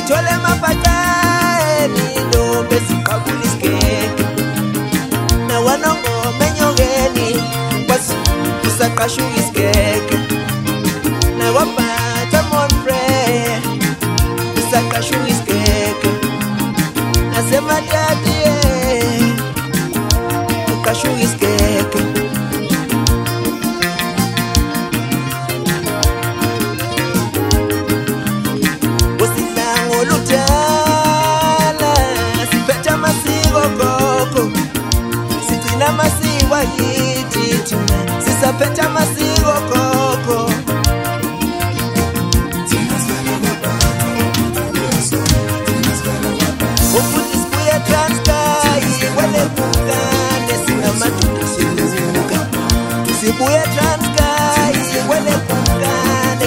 Sithole mapatani ndombe siqabula isigege nawanongoma enyokeni kusaqasha isigege nawaphatha monfre kusaqasha isigege nasematati uqasha isigege Amasiko yithi thina sisaphethe amasiko gogo ufuthi sibuye Transkei wele bungane sinamadudu sibuka sibuye Transkei wele bungane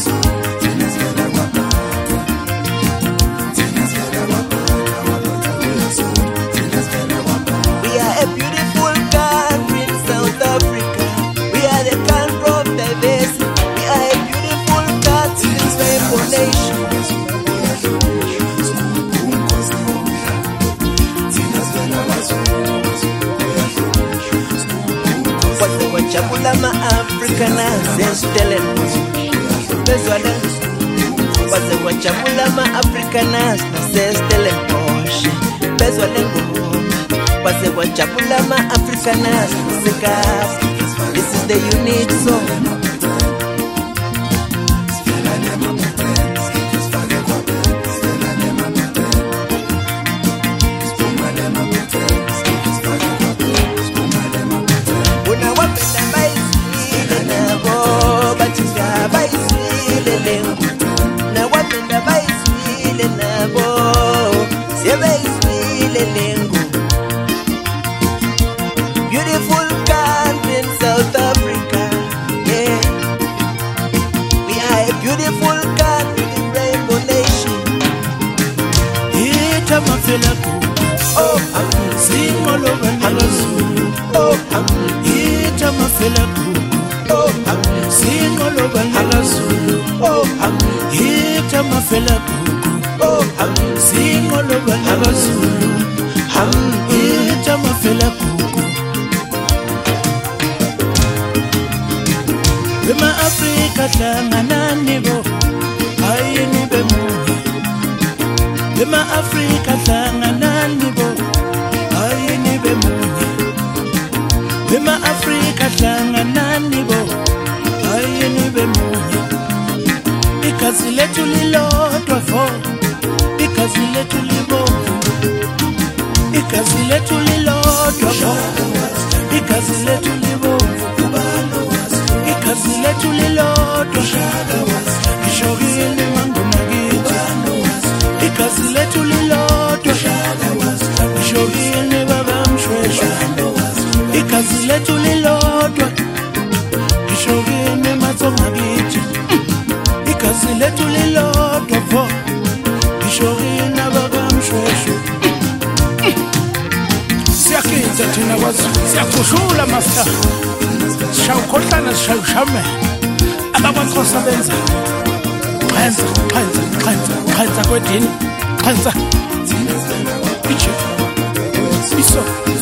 we are a beautiful country in South Africa. We are the country of diversity. We are a beautiful country in rainbow nation. Wajabula ma-Afrikaners Stellenbosch. Wajabula ma-Afrikaners Stellenbosch. Wajabula ma-Afrikaners Sekapa. This is the unique song. Beautiful country in South Africa, yeah. We are a beautiful country in rainbow nation. Ita mafela ku, Oh, singolo banagazulu. oh, Ita mafela ku, oh, singolo banagazulu. oh, Ita mafela ku, oh, singolo banagazulu. Ita mafela ku. Bema Afrika hlanganani bo, ayini bemunye. Bema Afrika hlanganani bo, ayini bemunye. Bema Afrika hlanganani bo, ayini bemunye. Igazi lethu lilodwa vo, igazi lethu libomvu. Igazi lethu lilodwa vo, igazi lethu libomvu. Igazi lethu lilodwa, ngishokile mangoma kithi. Igazi lethu lilodwa, ngishokile baba Mshweshwe. Igazi lethu lilodwa, ngishokile Matsonga kithi. Igazi lethu lilodwa vo, ngishokile baba Mshweshwe. Siyakhetha thina kwaZulu, siyakhushula master. Shawukhohlana shawushame abakwaXhosa benza qhanza kwedini qhanza ichi iso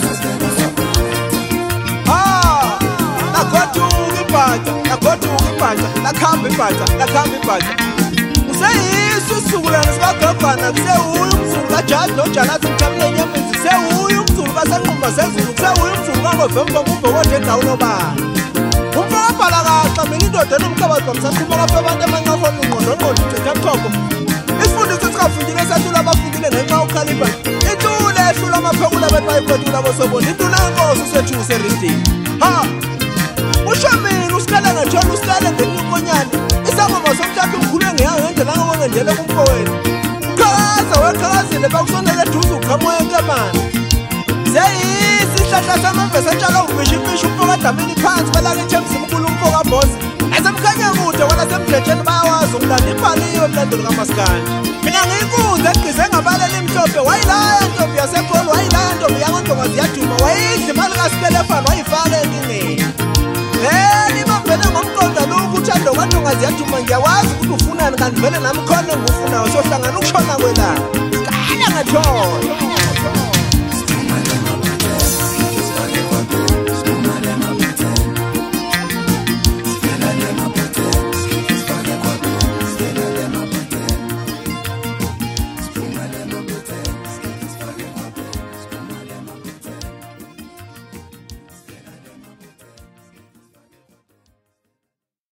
lakhamba ibhaca useyiso usukulana sikagogwana kusewuye umzulu kaJaji noJalazi mthamile nyembezi kusewuye umzulu kaSanquma sezulu kusewuye umzulu kaNgovemba ngubhokode endaweni umfakabhala kaxa mina indoda enomkhabazi bamsaqhuma kapha abantu amanqahona ungqondongqondo icitha buthongo isifundisi sikafundile esahlula abafundile ngenxa ukhalipha intula ehlula amaphekula bepayiphethula bosobona intula yenkosi usethu useristini ushamini usikalanga njalo usikale ngenyukonyane isangoma somthathu umkhulu engeyanga ngendlela ngendlela kumfowenu ukhalaza wekhazile bakusondele eduze uqhamoya enkemane seyisihlahla samamvese entshalo uvishifishi umfokadamini phansi belakithi emzimkhulu umfokabhozi esemkhanya kude wena semdletsheni bayawazi umlando ibhaliwe emlandweni kamaskandi mina ngiyinkunzi egqize ngabalela imhlophe wayilaya ntombi yasepholo wayilaya ntombi yakontombazi yaduma wayidla imali kaSkelefani wayifaka enkingeni ibambele ngomqonda lokuthi andokandongazi yaduma noma ngiyawazi ukuthi ufunani kanti vele nami khona ngufunayo sohlangana ukushona kwelanga kala ngathola